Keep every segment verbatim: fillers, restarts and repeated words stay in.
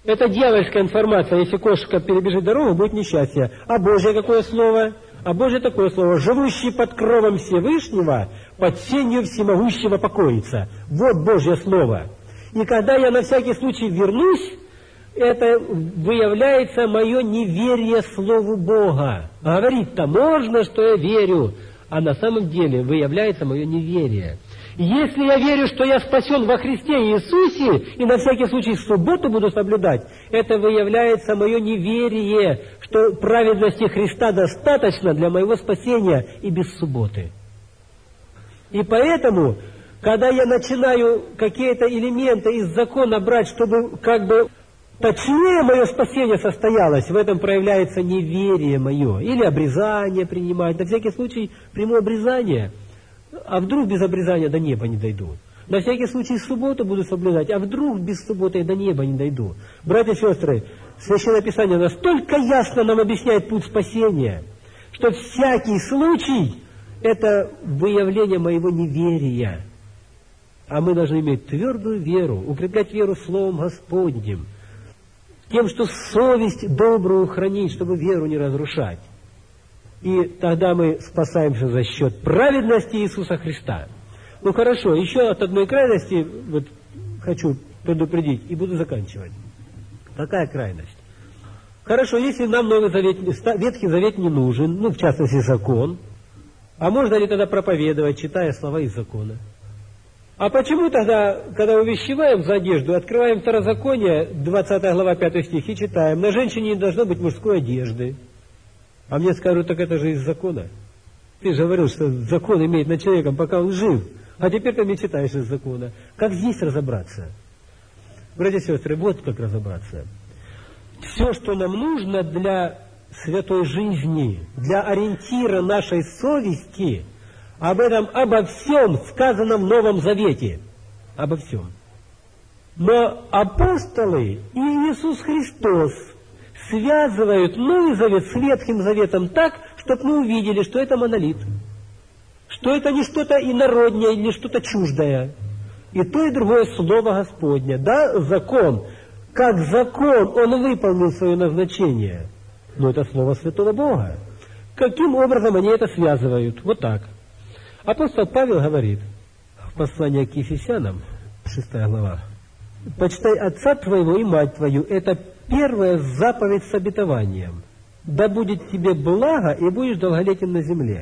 Это дьявольская информация. Если кошка перебежит дорогу, будет несчастье. А Божье какое слово? А Божье такое слово: живущий под кровом Всевышнего, под сенью всемогущего покоится. Вот Божье слово. И когда я на всякий случай вернусь, это выявляется мое неверие Слову Бога. Говорить-то можно, что я верю, а на самом деле выявляется мое неверие. Если я верю, что я спасен во Христе Иисусе, и на всякий случай субботу буду соблюдать, это выявляется мое неверие, что праведности Христа достаточно для моего спасения и без субботы. И поэтому, когда я начинаю какие-то элементы из закона брать, чтобы как бы точнее мое спасение состоялось, в этом проявляется неверие мое. Или обрезание принимать. На всякий случай приму обрезание. А вдруг без обрезания до неба не дойду? На всякий случай субботу буду соблюдать, а вдруг без субботы до неба не дойду? Братья и сестры, Священное Писание настолько ясно нам объясняет путь спасения, что всякий случай – это выявление моего неверия. А мы должны иметь твердую веру, укреплять веру Словом Господним, тем, что совесть добрую хранить, чтобы веру не разрушать. И тогда мы спасаемся за счет праведности Иисуса Христа. Ну хорошо, еще от одной крайности вот, хочу предупредить и буду заканчивать. Какая крайность? Хорошо, если нам Новый Завет, Ветхий Завет не нужен, ну в частности закон, а можно ли тогда проповедовать, читая слова из закона? А почему тогда, когда увещеваем за одежду, открываем Второзаконие, двадцатая глава, пятый стих, и читаем: на женщине не должно быть мужской одежды? А мне скажут: так это же из закона. Ты же говорил, что закон имеет над человеком, пока он жив. А теперь ты мне читаешь из закона. Как здесь разобраться? Братья и сестры, вот как разобраться. Все, что нам нужно для святой жизни, для ориентира нашей совести, об этом, обо всем сказано в Новом Завете. Обо всем. Но апостолы и Иисус Христос связывают Новый Завет с Ветхим Заветом так, чтобы мы увидели, что это монолит, что это не что-то инороднее или что-то чуждое. И то, и другое Слово Господне. Да, закон, как закон, он выполнил свое назначение. Но это Слово Святого Бога. Каким образом они это связывают? Вот так. Апостол Павел говорит в послании к Ефесянам, шестая глава: «Почитай отца твоего и мать твою, это первая заповедь с обетованием. Да будет тебе благо, и будешь долголетен на земле».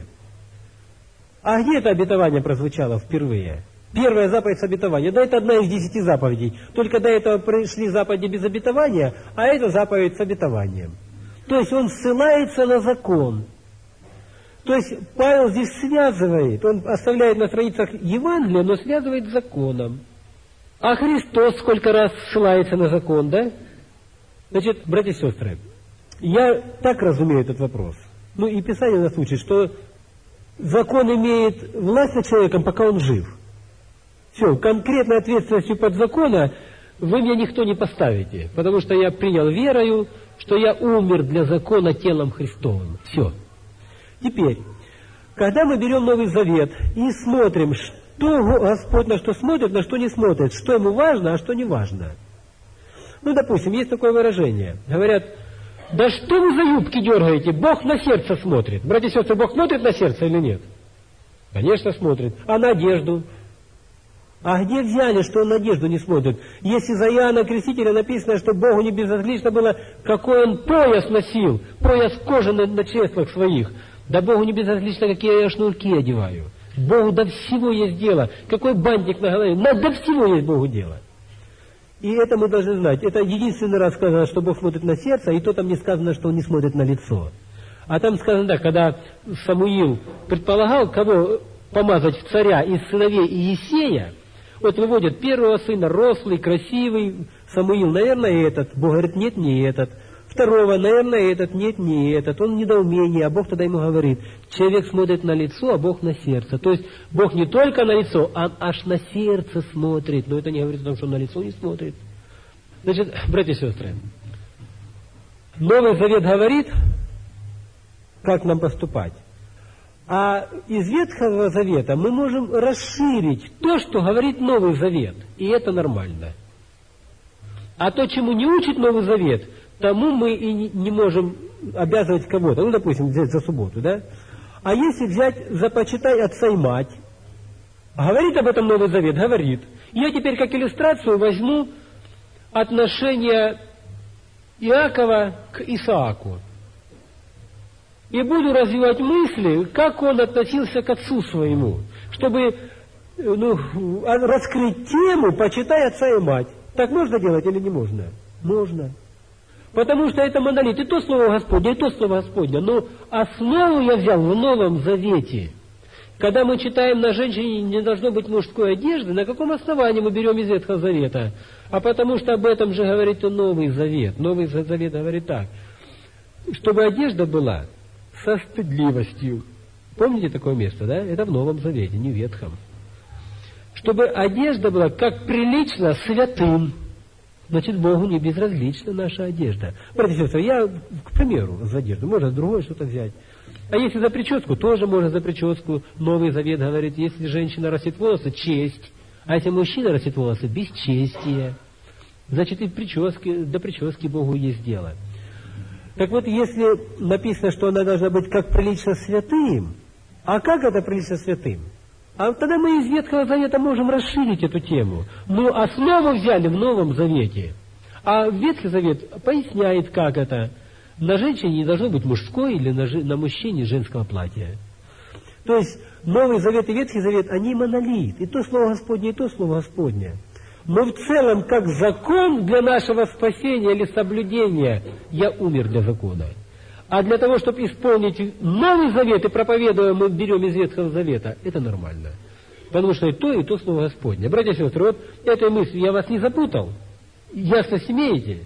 А где это обетование прозвучало впервые? Первая заповедь с обетованием. Да, это одна из десяти заповедей. Только до этого пришли заповеди без обетования, а это заповедь с обетованием. То есть он ссылается на закон. То есть Павел здесь связывает, он оставляет на страницах Евангелия, но связывает с законом. А Христос сколько раз ссылается на закон, да? Значит, братья и сестры, я так разумею этот вопрос. Ну и Писание нас учит, что закон имеет власть над человеком, пока он жив. Все, конкретной ответственностью под закона вы меня никто не поставите, потому что я принял верою, что я умер для закона телом Христовым. Все. Теперь, когда мы берем Новый Завет и смотрим, что Господь на что смотрит, на что не смотрит, что ему важно, а что не важно. Ну, допустим, есть такое выражение. Говорят: да что вы за юбки дергаете, Бог на сердце смотрит. Братья и сестры, Бог смотрит на сердце или нет? Конечно, смотрит. А на одежду? А где взяли, что он на одежду не смотрит? Если за Иоанна Крестителя написано, что Богу не безразлично было, какой он пояс носил, пояс кожи на, на чреслах своих, да Богу не безразлично, какие я шнурки одеваю. Богу до всего есть дело. Какой бантик на голове? На, до всего есть Богу дело. И это мы должны знать. Это единственный раз сказано, что Бог смотрит на сердце, и то там не сказано, что он не смотрит на лицо. А там сказано так, когда Самуил предполагал, кого помазать в царя из сыновей Иисея, вот выводят первого сына, рослый, красивый, Самуил, наверное, этот. Бог говорит: нет, не этот. Второго, наверное, этот, нет, не этот. Он в недоумении, а Бог тогда ему говорит: человек смотрит на лицо, а Бог на сердце. То есть Бог не только на лицо, а аж на сердце смотрит. Но это не говорит о том, что он на лицо не смотрит. Значит, братья и сестры, Новый Завет говорит, как нам поступать. А из Ветхого Завета мы можем расширить то, что говорит Новый Завет. И это нормально. А то, чему не учит Новый Завет, тому мы и не можем обязывать кого-то. Ну, допустим, взять за субботу, да? А если взять за почитай отца и мать, говорит об этом Новый Завет? Говорит. Я теперь как иллюстрацию возьму отношение Иакова к Исааку. И буду развивать мысли, как он относился к отцу своему, чтобы ну, раскрыть тему «почитай отца и мать». Так можно делать или не можно? Можно. Потому что это монолит. И то слово Господне, и то слово Господне. Но основу я взял в Новом Завете. Когда мы читаем «на женщине не должно быть мужской одежды», на каком основании мы берем из Ветхого Завета? А потому что об этом же говорит и Новый Завет. Новый Завет говорит так. Чтобы одежда была со стыдливостью. Помните такое место, да? Это в Новом Завете, не в Ветхом. Чтобы одежда была, как прилично, святым. Значит, Богу не безразлична наша одежда. Братья и сестры, я, к примеру, за одежду, можно другое что-то взять. А если за прическу, тоже можно за прическу. Новый Завет говорит, если женщина растит волосы, честь. А если мужчина растит волосы, бесчестие. Значит, и прически, до прически Богу есть дело. Так вот, если написано, что она должна быть как прилично святым, а как это прилично святым? А тогда мы из Ветхого Завета можем расширить эту тему. Мы основу взяли в Новом Завете. А Ветхий Завет поясняет, как это. На женщине не должно быть мужской или на, на мужчине женского платья. То есть Новый Завет и Ветхий Завет, они монолит. И то Слово Господне, и то Слово Господне. Но в целом, как закон для нашего спасения или соблюдения, я умер для закона. А для того, чтобы исполнить Новый Завет и проповедуя, мы берем из Ветхого Завета, это нормально. Потому что и то, и то Слово Господне. Братья и сестры, вот этой мыслью я вас не запутал. Ясно имеете?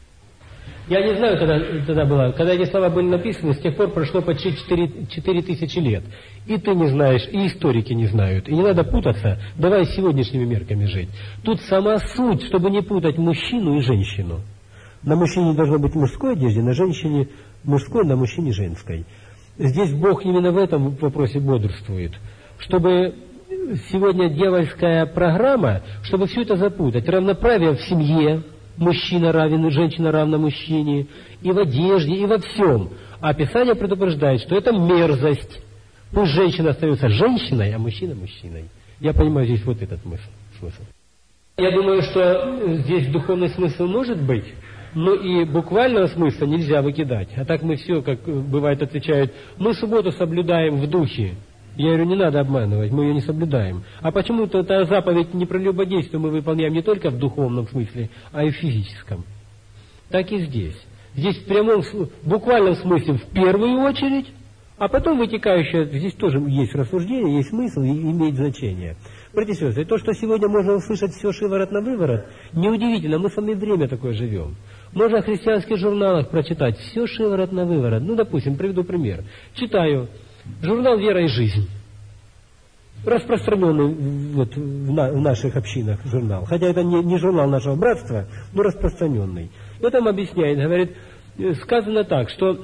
Я не знаю, когда тогда было, когда эти слова были написаны, с тех пор прошло почти четыре тысячи лет. И ты не знаешь, и историки не знают. И не надо путаться, давай с сегодняшними мерками жить. Тут сама суть, чтобы не путать мужчину и женщину. На мужчине должно быть мужской одежде, на женщине мужской, на мужчине женской. Здесь Бог именно в этом вопросе бодрствует. Чтобы сегодня дьявольская программа, чтобы все это запутать. Равноправие в семье, мужчина равен, женщина равна мужчине, и в одежде, и во всем. А Писание предупреждает, что это мерзость. Пусть женщина остается женщиной, а мужчина мужчиной. Я понимаю здесь вот этот смысл. Я думаю, что здесь духовный смысл может быть, но и буквального смысла нельзя выкидать. А так мы все, как бывает, отвечают, мы субботу соблюдаем в духе. Я говорю, не надо обманывать, мы ее не соблюдаем. А почему-то эта заповедь не про любодействие мы выполняем не только в духовном смысле, а и в физическом. Так и здесь. Здесь в прямом, в буквальном смысле в первую очередь, а потом вытекающее, здесь тоже есть рассуждение, есть смысл и имеет значение. Братья и сестры, то, что сегодня можно услышать все шиворот на выворот, неудивительно, мы с вами время такое живем. Можно в христианских журналах прочитать все шиворот на выворот. Ну, допустим, приведу пример. Читаю журнал «Вера и жизнь». Распространенный вот, в, на, в наших общинах журнал. Хотя это не, не журнал нашего братства, но распространенный. И там объясняет, говорит, сказано так, что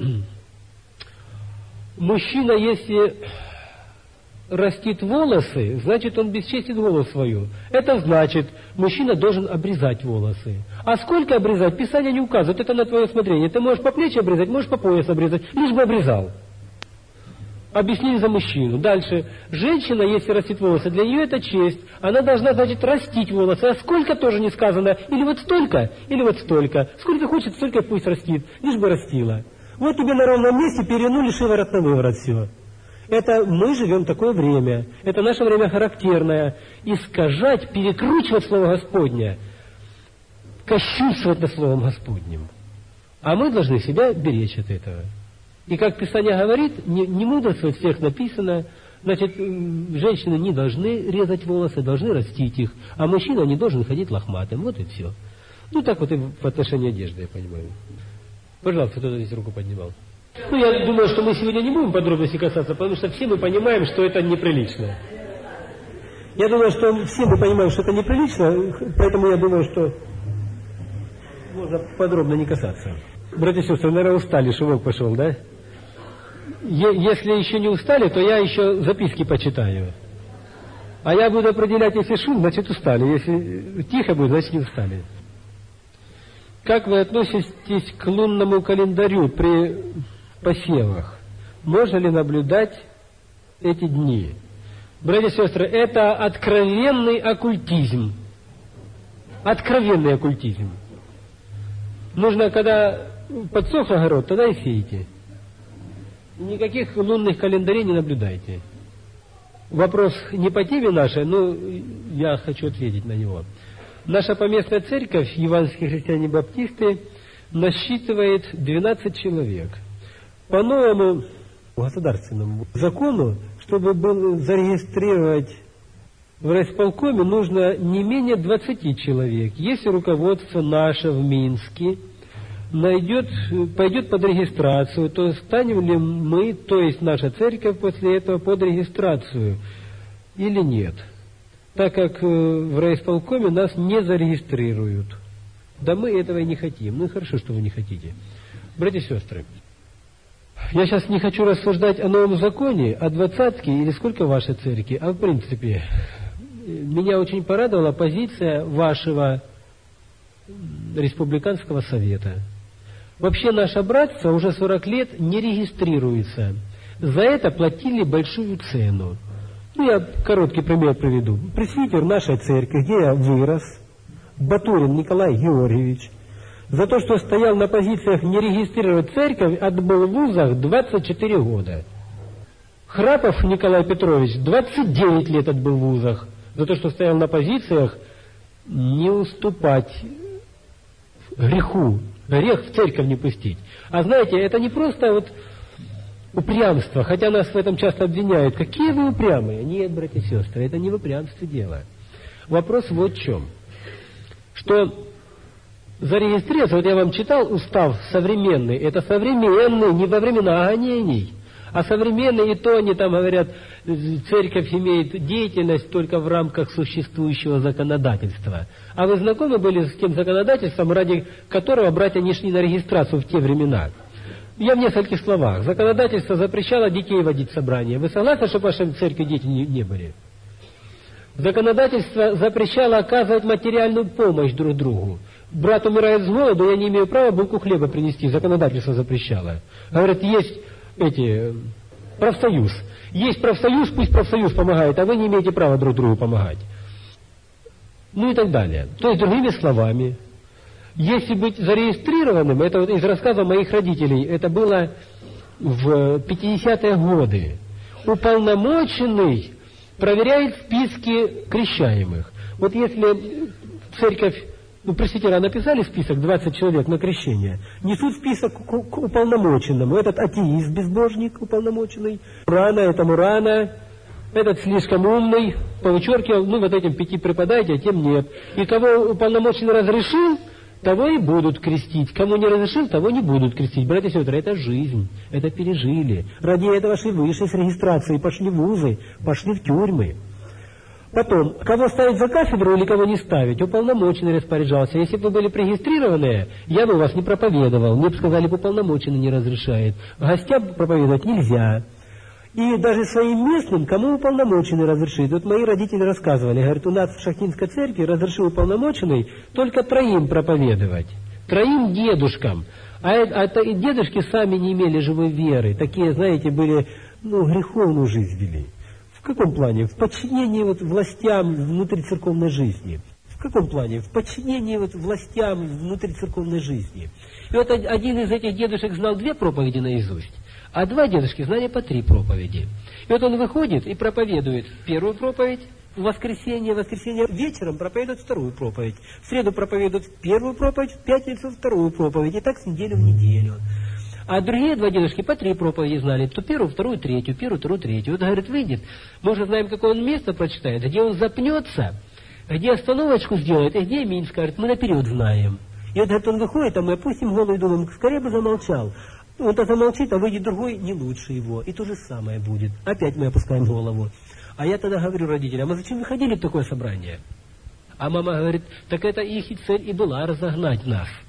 мужчина, если растит волосы, значит, он бесчестит голову свою. Это значит, мужчина должен обрезать волосы. А сколько обрезать? Писание не указывает, это на твое усмотрение. Ты можешь по плечи обрезать, можешь по пояс обрезать, лишь бы обрезал. Объяснили за мужчину. Дальше. Женщина, если растит волосы, для нее это честь. Она должна, значит, растить волосы. А сколько тоже не сказано. Или вот столько, или вот столько. Сколько хочет, столько пусть растит. Лишь бы растила. Вот тебе на ровном месте перенули шиворот на выворот все. Это мы живем в такое время. Это наше время характерное. Искажать, перекручивать Слово Господне. Кощунствовать над Словом Господним. А мы должны себя беречь от этого. И как Писание говорит, не, не мудрствовать всех написано, значит, женщины не должны резать волосы, должны растить их, а мужчина не должен ходить лохматым. Вот и все. Ну, так вот и в отношении одежды, я понимаю. Пожалуйста, кто-то здесь руку поднимал. Ну, я думаю, что мы сегодня не будем подробностей касаться, потому что все мы понимаем, что это неприлично. Я думаю, что все мы понимаем, что это неприлично, поэтому я думаю, что можно подробно не касаться. Братья и сестры, наверное, устали, шумок пошел, да? Если еще не устали, то я еще записки почитаю. А я буду определять, если шум, значит устали. Если тихо будет, значит не устали. Как вы относитесь к лунному календарю при посевах? Можно ли наблюдать эти дни? Братья и сестры, это откровенный оккультизм. Откровенный оккультизм. Нужно, когда подсох огород, тогда и сеете. Никаких лунных календарей не наблюдайте. Вопрос не по теме нашей, но я хочу ответить на него. Наша поместная церковь, евангельские христиане-баптисты, насчитывает двенадцать человек. По новому государственному закону, чтобы был, зарегистрировать в райисполкоме, нужно не менее двадцати человек. Если руководство наше в Минске найдет, пойдет под регистрацию, то станем ли мы, то есть наша церковь, после этого под регистрацию или нет? Так как в райисполкоме нас не зарегистрируют. Да мы этого и не хотим. Ну и хорошо, что вы не хотите. Братья и сестры, я сейчас не хочу рассуждать о новом законе, о двадцатке или сколько вашей церкви, а в принципе, меня очень порадовала позиция вашего республиканского совета. Вообще наше братство уже сорок лет не регистрируется. За это платили большую цену. Ну, я короткий пример приведу. Пресвитер нашей церкви, где я вырос, Батурин Николай Георгиевич, за то, что стоял на позициях не регистрировать церковь, отбыл в вузах двадцать четыре года. Храпов Николай Петрович двадцать девять лет отбыл в вузах за то, что стоял на позициях не уступать греху, грех в церковь не пустить. А знаете, это не просто вот упрямство, хотя нас в этом часто обвиняют. Какие вы упрямые? Нет, братья и сестры, это не в упрямстве дело. Вопрос вот в чем. Что зарегистрироваться, вот я вам читал устав современный, это современный, не во времена гонений, а современный, и то они там говорят, церковь имеет деятельность только в рамках существующего законодательства. А вы знакомы были с тем законодательством, ради которого братья не шли на регистрацию в те времена? Я в нескольких словах. Законодательство запрещало детей водить в собрание. Вы согласны, что в вашей церкви дети не, не были? Законодательство запрещало оказывать материальную помощь друг другу. Брат умирает с голоду, я не имею права булку хлеба принести. Законодательство запрещало. Говорят, есть эти, профсоюз. Есть профсоюз, пусть профсоюз помогает, а вы не имеете права друг другу помогать. Ну и так далее. То есть, другими словами, если быть зарегистрированным, это вот из рассказа моих родителей, это было в пятидесятые годы, уполномоченный проверяет списки крещаемых. Вот если церковь, ну, пресвитера написали список двадцать человек на крещение, несут список к, к уполномоченному. Этот атеист, безбожник уполномоченный, рано, этому рано, этот слишком умный, повычеркивал, ну вот этим пяти преподайте, а тем нет. И кого уполномоченный разрешил, того и будут крестить. Кому не разрешил, того не будут крестить. Братья и сестры, это жизнь, это пережили. Ради этого шли выше с регистрацией, пошли в вузы, пошли в тюрьмы. Потом, кого ставить за кафедру или кого не ставить, уполномоченный распоряжался. Если бы вы были пререгистрированные, я бы вас не проповедовал. Мне бы сказали, уполномоченный не разрешает. Гостям проповедовать нельзя. И даже своим местным, кому уполномоченный разрешит. Вот мои родители рассказывали, говорят, у нас в Шахтинской церкви разрешил уполномоченный только троим проповедовать. Троим дедушкам. А это и дедушки сами не имели живой веры. Такие, знаете, были, ну, греховную жизнь вели. В каком плане? В подчинении вот властям внутри церковной жизни. В каком плане? В подчинении вот властям внутри церковной жизни. И вот один из этих дедушек знал две проповеди наизусть. А два дедушки знали по три проповеди. И вот он выходит и проповедует первую проповедь в воскресенье, в воскресенье вечером проповедует вторую проповедь. В среду проповедует первую проповедь, в пятницу вторую проповедь. И так с недели в неделю. А другие два дедушки по три проповеди знали. То первую, вторую, третью, первую, вторую, третью. Вот, говорит, выйдет. Мы уже знаем, какое он место прочитает, где он запнется, где остановочку сделает, и где Минск. Говорит, мы наперед знаем. И вот, говорит, он выходит, а мы опустим голову и думаем, скорее бы замолчал. Он-то замолчит, а выйдет другой, не лучше его. И то же самое будет. Опять мы опускаем голову. А я тогда говорю родителям, а зачем вы ходили в такое собрание? А мама говорит, так это их цель и была разогнать нас.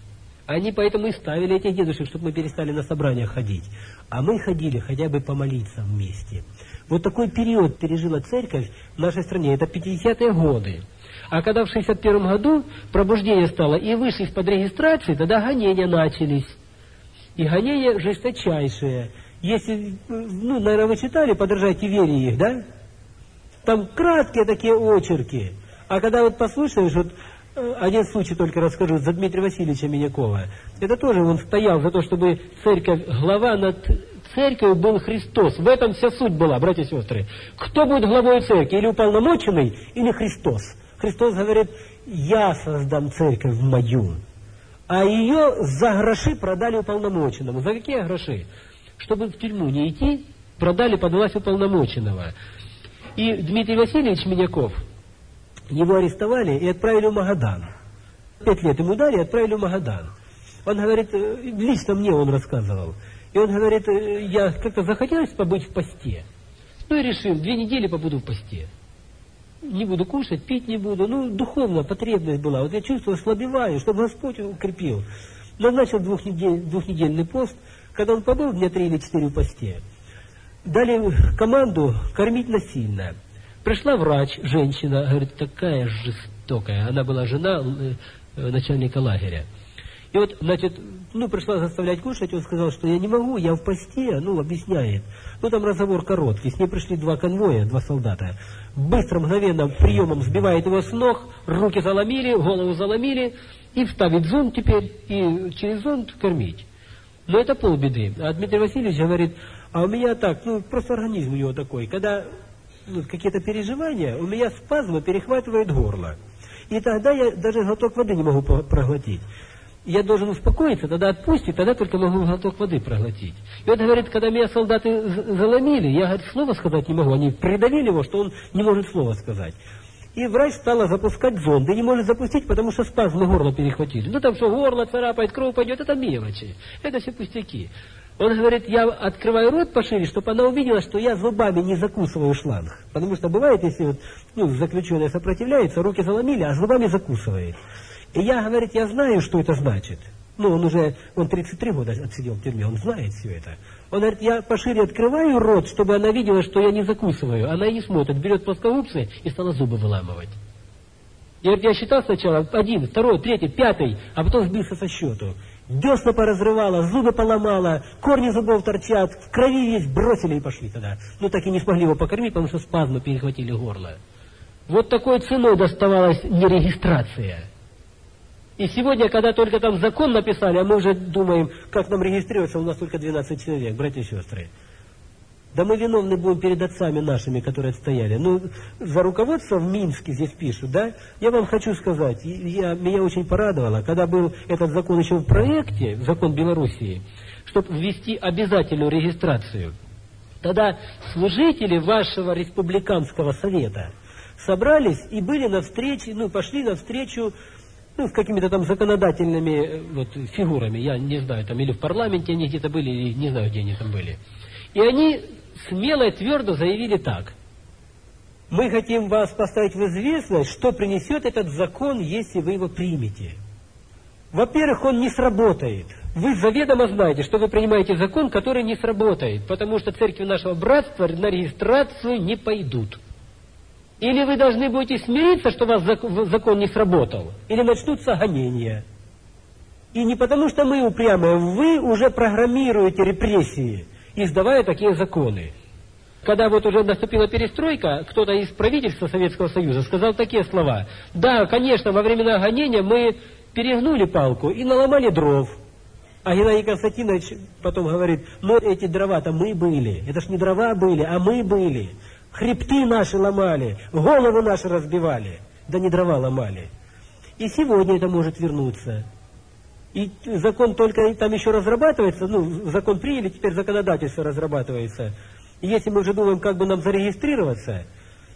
Они поэтому и ставили этих дедушек, чтобы мы перестали на собрания ходить. А мы ходили хотя бы помолиться вместе. Вот такой период пережила церковь в нашей стране, это пятидесятые годы. А когда в шестьдесят первом году пробуждение стало, и вышли из-под регистрации, тогда гонения начались. И гонения жесточайшие. Если, ну, наверное, вы читали, подражайте вере их, да? Там краткие такие очерки. А когда вот послушаешь, вот один случай только расскажу, за Дмитрия Васильевича Минякова. Это тоже он стоял за то, чтобы церковь, глава над церковью был Христос. В этом вся суть была, братья и сестры. Кто будет главой церкви? Или уполномоченный, или Христос? Христос говорит, я создам церковь мою. А ее за гроши продали уполномоченному. За какие гроши? Чтобы в тюрьму не идти, продали под власть уполномоченного. И Дмитрий Васильевич Миняков, его арестовали и отправили в Магадан. Пять лет ему дали и отправили в Магадан. Он говорит, лично мне он рассказывал. И он говорит, я как-то захотелось побыть в посте. Ну и решил, две недели побуду в посте. Не буду кушать, пить не буду. Ну, духовная потребность была. Вот я чувствую, ослабеваю, чтобы Господь укрепил. Назначил двухнедель, двухнедельный пост. Когда он побыл дня три или четыре в посте, дали команду кормить насильно. Пришла врач, женщина, говорит, такая жестокая. Она была жена начальника лагеря. И вот, значит, ну, пришла заставлять кушать, он сказал, что я не могу, я в посте, ну, объясняет. Ну, там разговор короткий, с ней пришли два конвоя, два солдата. Быстро, мгновенно, приемом сбивает его с ног, руки заломили, голову заломили, и вставить зонд теперь, и через зонд кормить. Но это полбеды. А Дмитрий Васильевич говорит, а у меня так, ну, просто организм у него такой, когда ну, какие-то переживания, у меня спазмы перехватывает горло. И тогда я даже глоток воды не могу проглотить. Я должен успокоиться, тогда отпустить, тогда только могу глоток воды проглотить. И вот, говорит, когда меня солдаты заломили, я, говорит, слова сказать не могу. Они придавили его, что он не может слова сказать. И врач стала запускать зонды, не может запустить, потому что спазмы горло перехватили. Ну там что, горло царапает, кровь пойдет, это мелочи. Это все пустяки. Он говорит, я открываю рот пошире, чтобы она увидела, что я зубами не закусываю шланг. Потому что бывает, если вот, ну, заключенный сопротивляется, руки заломили, а зубами закусывает. И я, говорит, я знаю, что это значит. Ну, он уже, он тридцать три года отсидел в тюрьме, он знает все это. Он говорит, я пошире открываю рот, чтобы она видела, что я не закусываю. Она и не смотрит, берет плоскогубцы и стала зубы выламывать. И вот я считал сначала один, второй, третий, пятый, а потом сбился со счету. Десна поразрывала, зубы поломала, корни зубов торчат, в крови весь бросили и пошли тогда. Ну, так и не смогли его покормить, потому что спазмы перехватили горло. Вот такой ценой доставалась нерегистрация. И сегодня, когда только там закон написали, а мы уже думаем, как нам регистрироваться, у нас только двенадцать человек, братья и сестры. Да мы виновны будем перед отцами нашими, которые отстояли. Ну, за руководство в Минске здесь пишут, да? Я вам хочу сказать, я, меня очень порадовало, когда был этот закон еще в проекте, закон Белоруссии, чтобы ввести обязательную регистрацию. Тогда служители вашего республиканского совета собрались и были на встрече, ну, пошли навстречу, ну, с какими-то там законодательными вот, фигурами, я не знаю, там или в парламенте они где-то были, или не знаю, где они там были. И они смело и твердо заявили так. Мы хотим вас поставить в известность, что принесет этот закон, если вы его примете. Во-первых, он не сработает. Вы заведомо знаете, что вы принимаете закон, который не сработает, потому что церкви нашего братства на регистрацию не пойдут. Или вы должны будете смириться, что у вас закон не сработал, или начнутся гонения. И не потому, что мы упрямые, вы уже программируете репрессии, издавая такие законы. Когда вот уже наступила перестройка, кто-то из правительства Советского Союза сказал такие слова. Да, конечно, во времена гонения мы перегнули палку и наломали дров. А Геннадий Константинович потом говорит, но эти дрова-то мы были. Это ж не дрова были, а мы были. Хребты наши ломали, головы наши разбивали, да не дрова ломали. И сегодня это может вернуться. И закон только там еще разрабатывается, ну, закон приняли, теперь законодательство разрабатывается. И если мы уже думаем, как бы нам зарегистрироваться,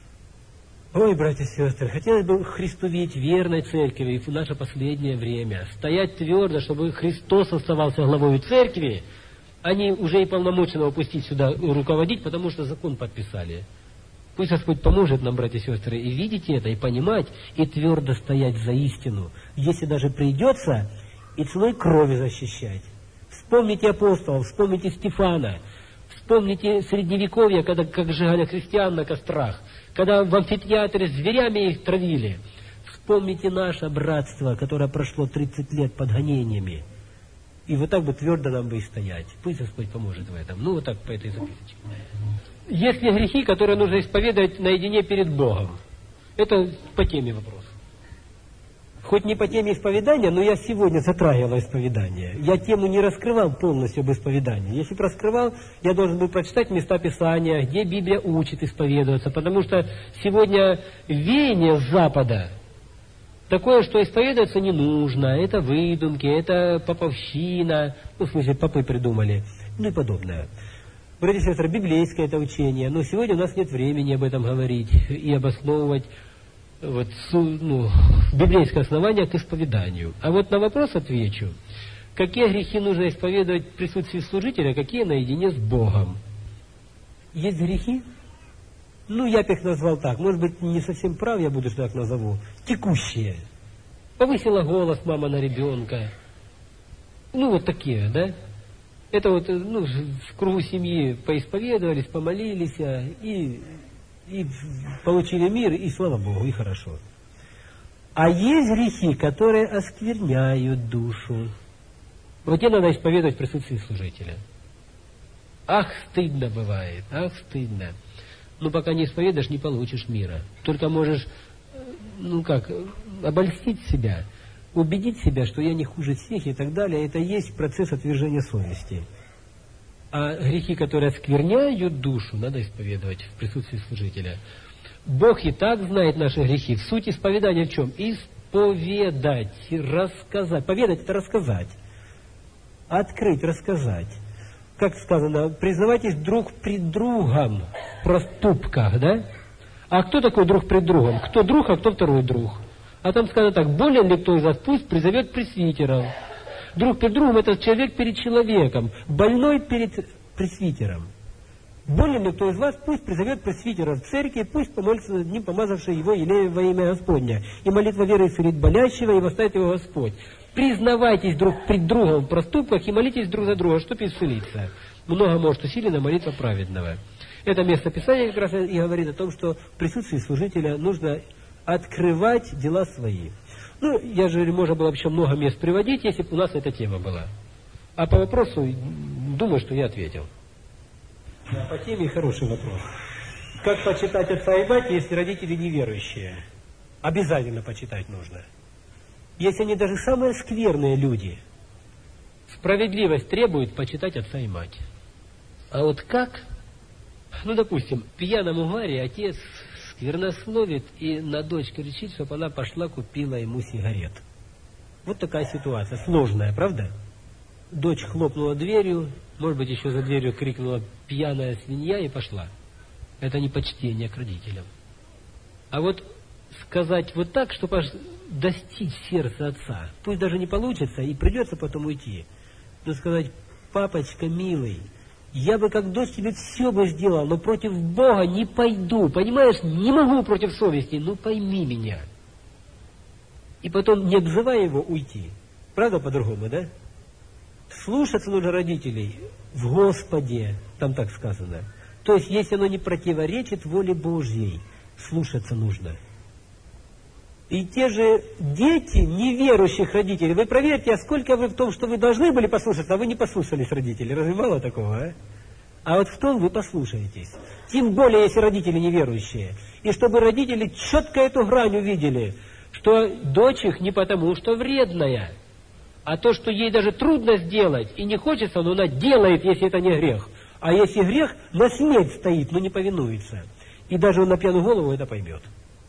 ой, братья и сестры, хотелось бы Христу видеть верной церкви в наше последнее время, стоять твердо, чтобы Христос оставался главой церкви, а не уже и полномоченного пустить сюда руководить, потому что закон подписали. Пусть Господь поможет нам, братья и сестры, и видеть это, и понимать, и твердо стоять за истину. Если даже придется и ценой крови защищать. Вспомните апостолов, вспомните Стефана, вспомните Средневековье, когда как сжигали христиан на кострах, когда в амфитеатре зверями их травили. Вспомните наше братство, которое прошло тридцать лет под гонениями. И вот так бы твердо нам бы и стоять. Пусть Господь поможет в этом. Ну, вот так по этой записочке. Есть ли грехи, которые нужно исповедовать наедине перед Богом? Это по теме вопрос. Хоть не по теме исповедания, но я сегодня затрагивал исповедание. Я тему не раскрывал полностью об исповедании. Если бы раскрывал, я должен был прочитать места Писания, где Библия учит исповедоваться. Потому что сегодня веяние с Запада такое, что исповедоваться не нужно. Это выдумки, это поповщина. Ну, в смысле, попы придумали. Ну и подобное. Братья и сестры, библейское это учение. Но сегодня у нас нет времени об этом говорить и обосновывать вот, ну, библейское основание к исповеданию. А вот на вопрос отвечу. Какие грехи нужно исповедовать в присутствии служителя, какие наедине с Богом? Есть грехи? Ну, я бы их назвал так. Может быть, не совсем прав, я буду, что так назову. Текущие. Повысила голос мама на ребенка. Ну, вот такие, да? Это вот, ну, в кругу семьи поисповедовались, помолились, и... и получили мир, и слава Богу, и хорошо. А есть грехи, которые оскверняют душу. Вот те надо исповедовать в присутствии служителя. Ах, стыдно бывает, ах, стыдно. Но пока не исповедаешь, не получишь мира. Только можешь, ну как, обольстить себя, убедить себя, что я не хуже всех и так далее. Это и есть процесс отвержения совести. А грехи, которые оскверняют душу, надо исповедовать в присутствии служителя. Бог и так знает наши грехи. Суть исповедания в чем? Исповедать, рассказать. Поведать – это рассказать. Открыть, рассказать. Как сказано, признавайтесь друг пред другом в проступках, да? А кто такой друг пред другом? Кто друг, а кто второй друг? А там сказано так: болен ли кто из вас, пусть призовет пресвитеров. Друг перед другом – это человек перед человеком, больной перед пресвитером. Болен ли кто из вас, пусть призовет пресвитера в церкви, пусть помолится над ним, помазавший его Елеем во имя Господня. И молитва веры исцелит болящего, и восставит его Господь. Признавайтесь друг пред другом в проступках и молитесь друг за друга, чтобы исцелиться. Много может усилена молитва праведного. Это место Писания как раз и говорит о том, что в присутствии служителя нужно открывать дела свои. Ну, я же, можно было бы еще много мест приводить, если бы у нас эта тема была. А по вопросу, думаю, что я ответил. Да, по теме хороший вопрос. Как почитать отца и мать, если родители неверующие? Обязательно почитать нужно. Если они даже самые скверные люди, справедливость требует почитать отца и мать. А вот как? Ну, допустим, в пьяном угаре отец сквернословит и на дочь кричит, чтобы она пошла купила ему сигарет. Вот такая ситуация, сложная, правда? Дочь хлопнула дверью, может быть, еще за дверью крикнула «пьяная свинья» и пошла. Это не почтение к родителям. А вот сказать вот так, чтобы достичь сердца отца, пусть даже не получится и придется потом уйти, но сказать: папочка милый, я бы как дочь тебе все бы сделал, но против Бога не пойду, понимаешь, не могу против совести, ну пойми меня. И потом, не обзывая его, уйти. Правда по-другому, да? Слушаться нужно родителей в Господе, там так сказано. То есть, если оно не противоречит воле Божьей, слушаться нужно. И те же дети неверующих родителей, вы проверьте, а сколько вы в том, что вы должны были послушаться, а вы не послушались родителей. Разве мало такого, а? А вот в том вы послушаетесь. Тем более, если родители неверующие. И чтобы родители четко эту грань увидели, что дочь их не потому, что вредная, а то, что ей даже трудно сделать и не хочется, но она делает, если это не грех. А если грех, на смерть стоит, но не повинуется. И даже он на пьяную голову это поймет.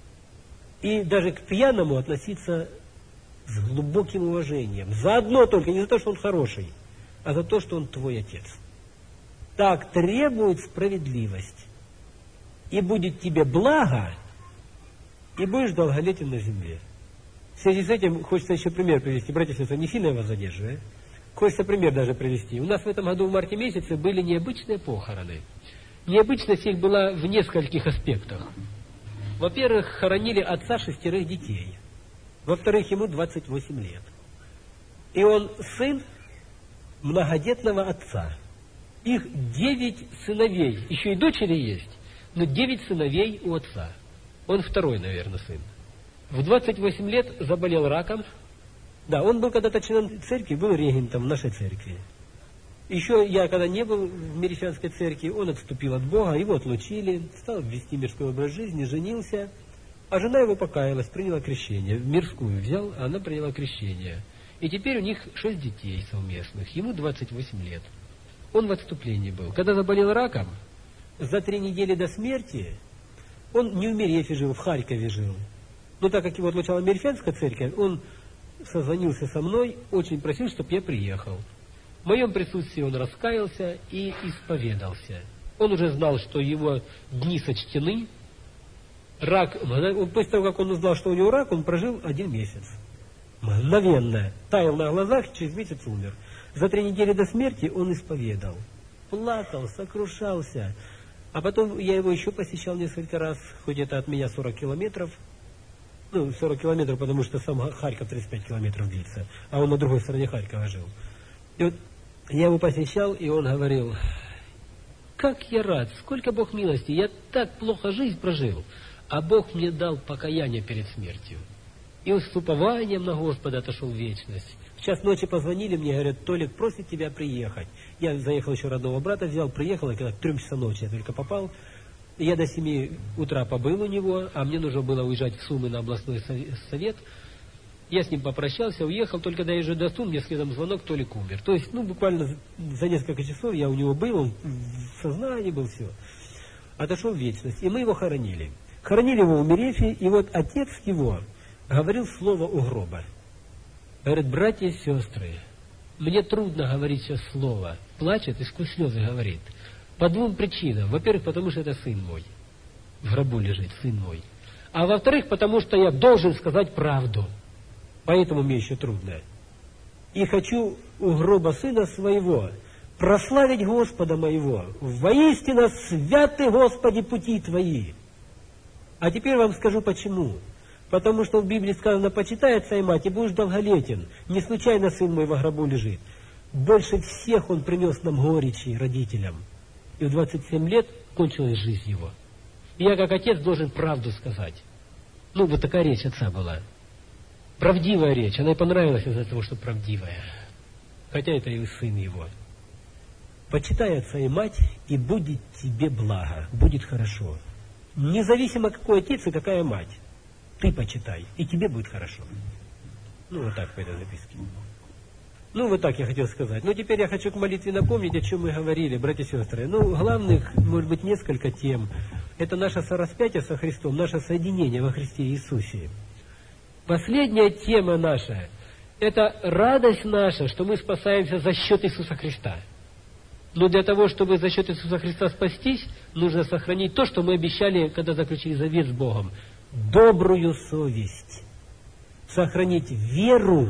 И даже к пьяному относиться с глубоким уважением. Заодно только, не за то, что он хороший, а за то, что он твой отец. Так требует справедливость. И будет тебе благо, и будешь долголетен на земле. В связи с этим хочется еще пример привести. Братья и сестры, не сильно я вас задерживаю. Хочется пример даже привести. У нас в этом году в марте месяце были необычные похороны. Необычность их была в нескольких аспектах. Во-первых, хоронили отца шестерых детей. Во-вторых, ему двадцать восемь лет. И он сын многодетного отца. Их девять сыновей, еще и дочери есть, но девять сыновей у отца. Он второй, наверное, сын. В двадцать восемь лет заболел раком. Да, он был когда-то членом церкви, был регентом нашей церкви. Еще я, когда не был в Мерефянской церкви, он отступил от Бога, его отлучили, стал вести мирской образ жизни, женился. А жена его покаялась, приняла крещение. Мирскую взял, а она приняла крещение. И теперь у них шесть детей совместных, ему двадцать восемь лет. Он в отступлении был. Когда заболел раком, за три недели до смерти, он не в Мерефе жил, в Харькове жил. Но так как его отлучала Мерефянская церковь, он созвонился со мной, очень просил, чтобы я приехал. В моем присутствии он раскаялся и исповедался. Он уже знал, что его дни сочтены. Рак, после того, как он узнал, что у него рак, он прожил один месяц. Мгновенно. Таял на глазах, через месяц умер. За три недели до смерти он исповедал. Плакал, сокрушался. А потом я его еще посещал несколько раз, хоть это от меня сорок километров. Ну, сорок километров, потому что сам Харьков тридцать пять километров длится. А он на другой стороне Харькова жил. И вот я его посещал, и он говорил: как я рад, сколько Бог милости, я так плохо жизнь прожил, а Бог мне дал покаяние перед смертью. И он с упованием на Господа отошел в вечность. В час ночи позвонили мне, говорят: Толик просит тебя приехать. Я заехал, еще родного брата взял, приехал, и когда к трем часам ночи я только попал. Я до семи утра побыл у него, а мне нужно было уезжать в Сумы на областной совет. Я с ним попрощался, уехал, только доезжая до Сум, мне следом звонок: Толик умер. То есть, ну, буквально за несколько часов я у него был, он в сознании был, все. Отошел в вечность, и мы его хоронили. Хоронили его в Мерефе, и вот отец его говорил слово у гроба. Говорит: братья и сестры, мне трудно говорить сейчас слово. Плачет и сквозь слезы говорит. По двум причинам. Во-первых, потому что это сын мой. В гробу лежит сын мой. А во-вторых, потому что я должен сказать правду. Поэтому мне еще трудно. И хочу у гроба сына своего прославить Господа моего. Воистину святы, Господи, пути Твои. А теперь вам скажу почему. Потому что в Библии сказано: почитай отца и мать, и будешь долголетен. Не случайно сын мой во гробу лежит. Больше всех он принес нам горечи родителям. И в двадцать семь лет кончилась жизнь его. И я, как отец, должен правду сказать. Ну, вот такая речь отца была. Правдивая речь. Она и понравилась из-за того, что правдивая. Хотя это и сын его. Почитай отца и мать, и будет тебе благо. Будет хорошо. Независимо, какой отец и какая мать. Ты почитай, и тебе будет хорошо. Ну, вот так по этой записке. Ну, вот так я хотел сказать. Но теперь я хочу к молитве напомнить, о чем мы говорили, братья и сестры. Ну, главных, может быть, несколько тем. Это наше сораспятие со Христом, наше соединение во Христе Иисусе. Последняя тема наша – это радость наша, что мы спасаемся за счет Иисуса Христа. Но для того, чтобы за счет Иисуса Христа спастись, нужно сохранить то, что мы обещали, когда заключили завет с Богом. Добрую совесть. Сохранить веру,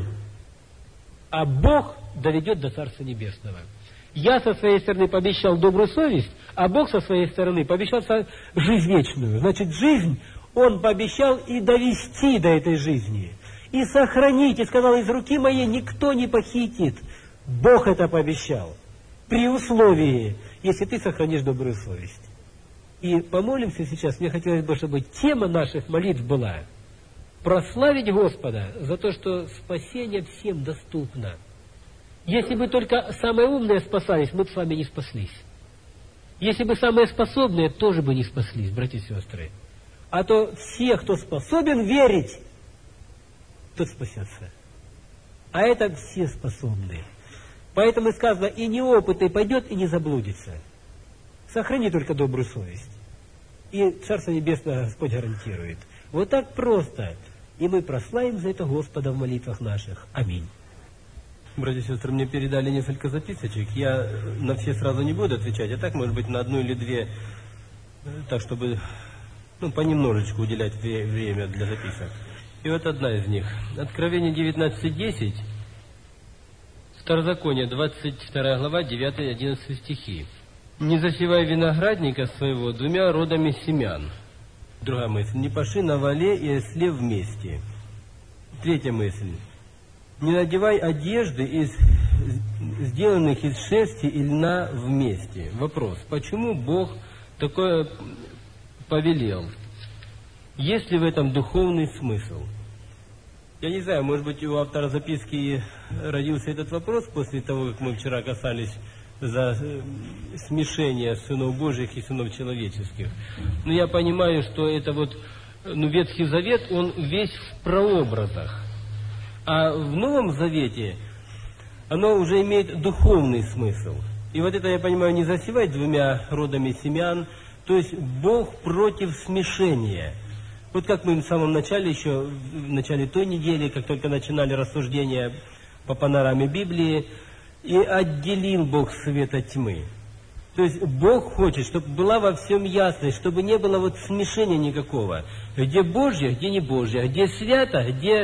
а Бог доведет до Царства Небесного. Я со своей стороны пообещал добрую совесть, а Бог со своей стороны пообещал жизнь вечную. Значит, жизнь Он пообещал и довести до этой жизни. И сохранить, и сказал: из руки моей никто не похитит. Бог это пообещал. При условии, если ты сохранишь добрую совесть. И помолимся сейчас. Мне хотелось бы, чтобы тема наших молитв была прославить Господа за то, что спасение всем доступно. Если бы только самые умные спасались, мы бы с вами не спаслись. Если бы самые способные, тоже бы не спаслись, братья и сестры. А то все, кто способен верить, тот спасется. А это все способные. Поэтому сказано: и неопытный пойдет, и не заблудится. Сохрани только добрую совесть. И Царство Небесное Господь гарантирует. Вот так просто. И мы прославим за это Господа в молитвах наших. Аминь. Братья и сестры, мне передали несколько записочек. Я на все сразу не буду отвечать, а так, может быть, на одну или две, так, чтобы, ну, понемножечку уделять время для записок. И вот одна из них. Откровение девятнадцать десять, Второзаконие, двадцать вторая глава, девятый-одиннадцатый стихи. «Не засевай виноградника своего двумя родами семян». Другая мысль. «Не паши на вале и осле вместе». Третья мысль. Не надевай одежды, из, сделанных из шерсти и льна вместе. Вопрос, почему Бог такое повелел? Есть ли в этом духовный смысл? Я не знаю, может быть, у автора записки родился этот вопрос после того, как мы вчера касались за смешение сынов Божьих и сынов человеческих. Но я понимаю, что это вот, ну, Ветхий Завет, он весь в прообразах. А в Новом Завете оно уже имеет духовный смысл. И вот это, я понимаю, не засевать двумя родами семян, то есть Бог против смешения. Вот как мы в самом начале, еще в начале той недели, как только начинали рассуждения по панораме Библии, и отделил Бог свет от тьмы. То есть Бог хочет, чтобы была во всем ясность, чтобы не было вот смешения никакого. Где Божье, где не Божье, где свято, где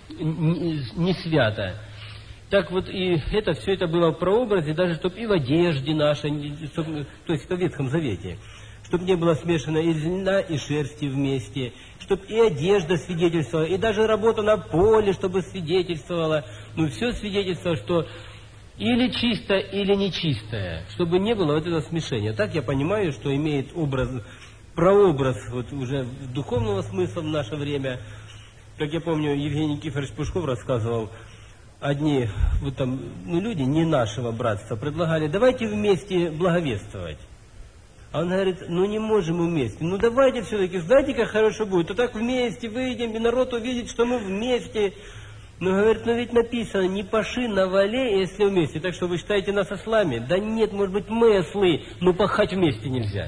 не свято. Так вот, и это все это было в прообразе, даже чтобы и в одежде нашей, чтобы, то есть в Ветхом Завете, чтобы не было смешано из льна и шерсти вместе, чтобы и одежда свидетельствовала, и даже работа на поле, чтобы свидетельствовала, ну все свидетельствовало, что или чисто, или нечистое, чтобы не было вот этого смешения. Так я понимаю, что имеет образ, прообраз вот уже духовного смысла в наше время. Как я помню, Евгений Никифорович Пушков рассказывал, одни вот там, ну, люди не нашего братства предлагали, давайте вместе благовествовать. А он говорит, ну не можем мы вместе, ну давайте все-таки, знаете, как хорошо будет, то так вместе выйдем, и народ увидит, что мы вместе. Ну, говорит, ну ведь написано, не паши на вале, если вместе, так что вы считаете нас ослами? Да нет, может быть, мы ослы, но пахать вместе нельзя.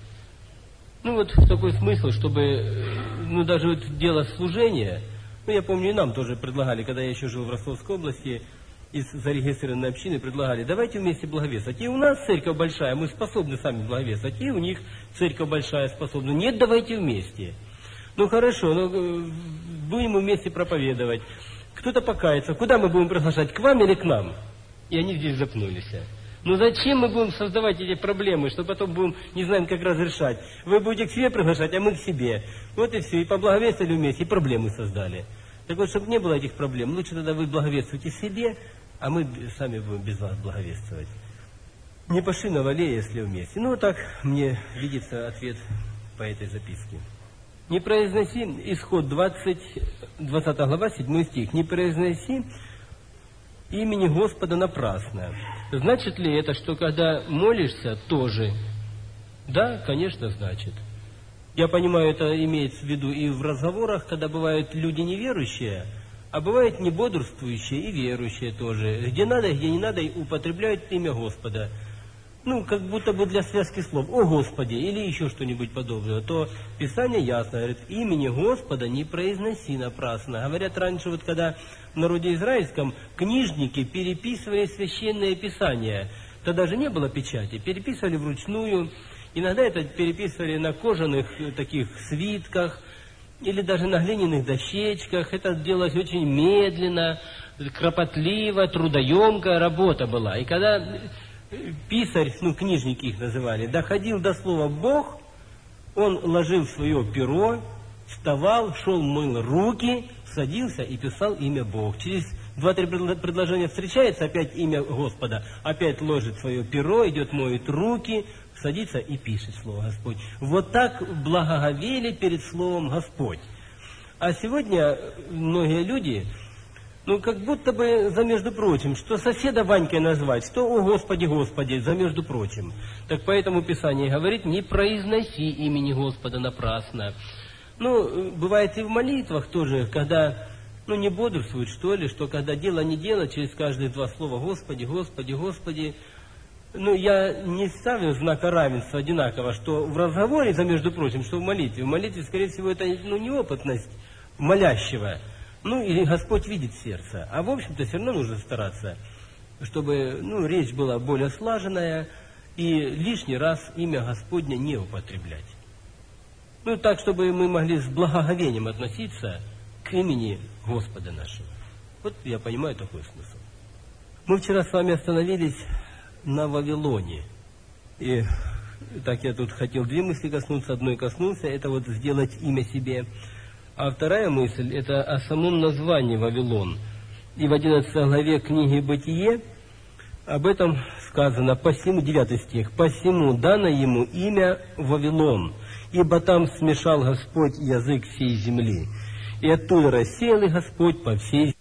Ну вот такой смысл, чтобы, ну даже вот дело служения, ну я помню, и нам тоже предлагали, когда я еще жил в Ростовской области, из зарегистрированной общины предлагали, давайте вместе благовествовать. И у нас церковь большая, мы способны сами благовествовать, и у них церковь большая способна. Нет, давайте вместе. Ну хорошо, ну будем вместе проповедовать. Кто-то покается, куда мы будем приглашать, к вам или к нам? И они здесь запнулись. Ну зачем мы будем создавать эти проблемы, что потом будем, не знаем, как разрешать? Вы будете к себе приглашать, а мы к себе. Вот и все, и поблаговествовали вместе, и проблемы создали. Так вот, чтобы не было этих проблем, лучше тогда вы благовествуйте себе, а мы сами будем без вас благовествовать. Не паши на вале, если вместе. Ну вот так мне видится ответ по этой записке. Не произноси, исход двадцать, двадцатая глава, седьмой стих, не произноси имени Господа напрасно. Значит ли это, что когда молишься, тоже? Да, конечно, значит. Я понимаю, это имеется в виду и в разговорах, когда бывают люди неверующие, а бывают небодрствующие и верующие тоже. Где надо, где не надо, употребляют имя Господа. Ну, как будто бы для связки слов. «О Господи!» или еще что-нибудь подобное. То Писание ясно говорит, имени Господа не произноси напрасно. Говорят, раньше, вот когда в народе израильском книжники переписывали священное Писание, тогда же не было печати, переписывали вручную. Иногда это переписывали на кожаных таких свитках или даже на глиняных дощечках. Это делалось очень медленно, кропотливо, трудоемкая работа была. И когда писарь, ну, книжники их называли, доходил до слова «Бог», он ложил свое перо, вставал, шел, мыл руки, садился и писал имя Бог. Через два-три предложения встречается, опять имя Господа, опять ложит свое перо, идет, моет руки, садится и пишет слово Господь. Вот так благоговели перед словом Господь. А сегодня многие люди, ну, как будто бы за между прочим, что соседа Ванькой назвать, что «О Господи, Господи», за между прочим. Так поэтому Писание говорит, не произноси имени Господа напрасно. Ну, бывает и в молитвах тоже, когда, ну, не бодрствуют, что ли, что когда дело не дело, через каждые два слова «Господи, Господи, Господи». Ну, я не ставлю знака равенства одинаково, что в разговоре, за между прочим, что в молитве. В молитве, скорее всего, это, ну, неопытность молящего. Ну, и Господь видит сердце. А в общем-то все равно нужно стараться, чтобы, ну, речь была более слаженная и лишний раз имя Господне не употреблять. Ну, так, чтобы мы могли с благоговением относиться к имени Господа нашего. Вот я понимаю такой смысл. Мы вчера с вами остановились на Вавилоне. И так я тут хотел две мысли коснуться, одной коснулся, это вот сделать имя себе. А вторая мысль, это о самом названии Вавилон. и в одиннадцатой главе книги «Бытие» об этом сказано, посему, девятый стих, «Посему дано ему имя Вавилон, ибо там смешал Господь язык всей земли, и оттуда рассеял их Господь по всей